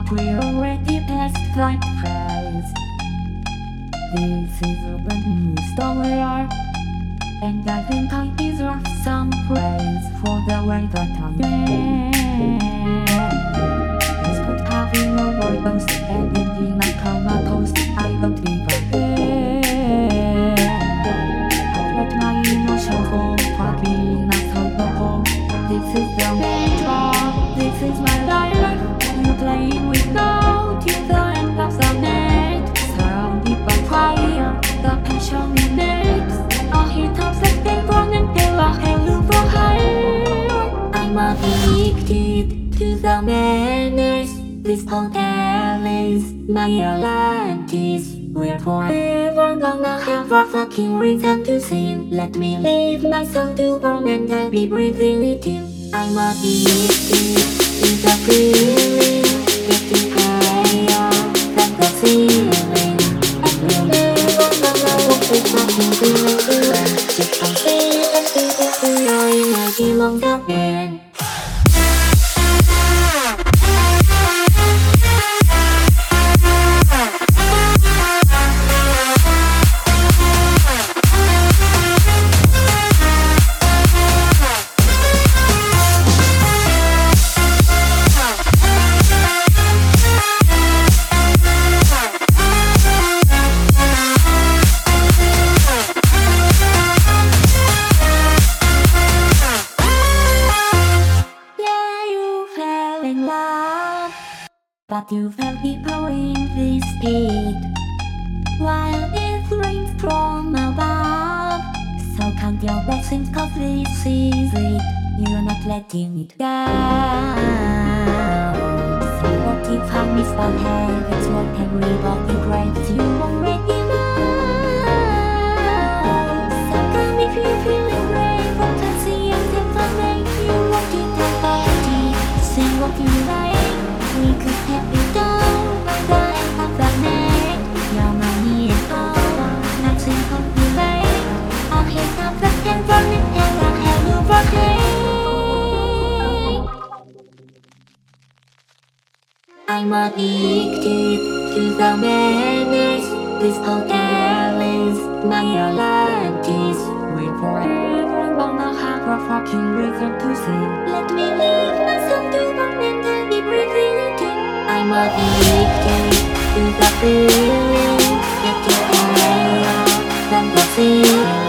but we already passed that phase. This is a brand new story arc, and I think I deserve some praise for the way that I am. Despite having no boredom and ending like comatose, I don't even care. I've let my emotions go for being unstoppable. This is the major, this is my life. You playing without you, the end of the night. Surrounded by fire, the passion ignites. A hit of the burn and feel a hell for high. I'm addicted to the madness. This hotel is my Atlantis. We're forever gonna have a fucking reason to sin. Let me leave my soul to burn and I'll be breathing it in. I'm addicted to the feeling, getting higher than the ceiling. And we'll never gonna walk this fucking feeling. Just I'm feeling, feeling your energy once again. But you fell deeper in this pit while it rains from above. So count your blessings, cause this is it. You're not letting it down. See what if I miss but heaven's what everybody craves. You already know. So come if you're feeling brave, what I see and if I make you want it to party. Sing what you like. We could have it all, the end of the night. Your money is over, nothing complete. I'll hit up the can burn it and I'll have you for day. I'm addicted to the madness. This hotel is my Atlantis. We're forever gonna have a fucking reason to sing. Let me leave myself to burn and I'll be breathing it in. I'm addicted to the feeling, getting higher than the ceiling.